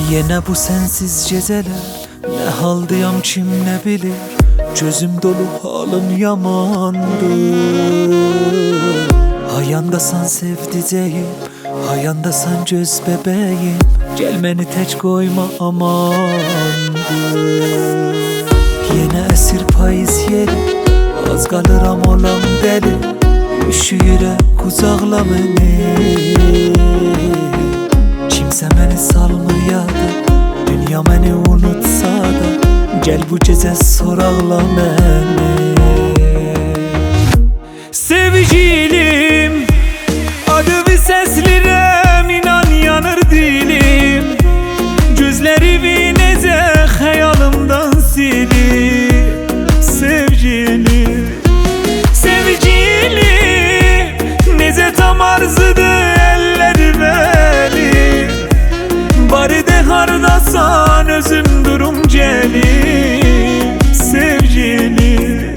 Yine bu sensiz geceler, ne haldayam kim ne bilir. Gözüm dolu halım yamandı. Hayandasan sevdiceğim, hayandasan göz bebeğim. Gel beni tek koyma amandı. Yine esir payız yeri, az kalıram olam deli. Üşüyüre kucakla beni. Kimse beni salmır ya da, dünya beni unutsa da. Gel bu gece soraqla beni. Sevgilim, adı seslirem, inan yanır dilim. Gözlerimi nece hayalımdan silip. Sevgilim, sevgilim, nece tam arzıdı ellerim elim. Bari de hardasan özüm durum gelim. Sevgilim,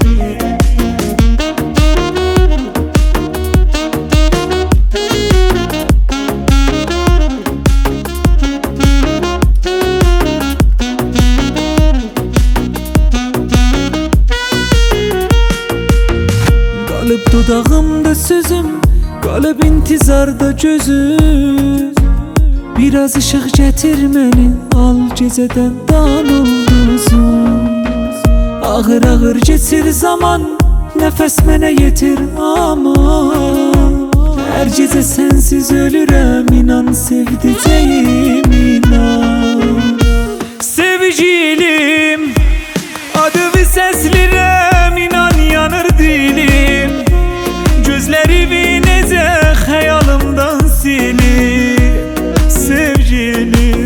kalıp dudağımda sözüm, kalıp intizarda gözüm. Biraz ışık getirmeni, al geceden dan ulduzum. Ağır ağır geçir zaman, nefes mənə yetir aman. Her gece sensiz ölürem, inan sevdiceğim inan. Sevgilim, adı bir seslirem, inan yanır dilim. Gözlerimi nece hayalımdan silip. Sevgilim,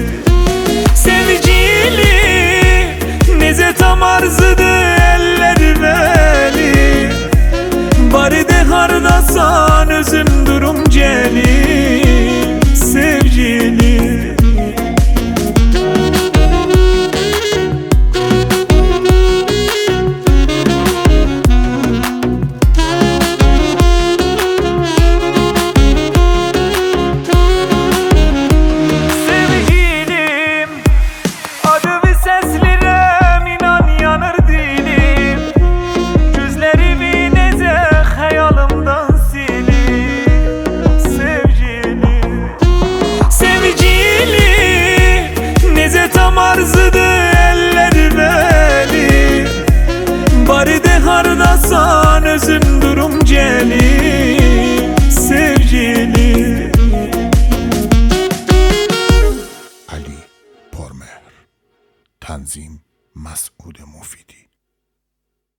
sevgilim, nece tam arzıdı ellerim elim. Bari de hardasan özüm durum gelim. Sevgilim, arzıdı ellerim elim. Bari de hardasan özüm durum gelim. Sevgilim. Ali Pormer, Tanzim Mas'ud Mufidi.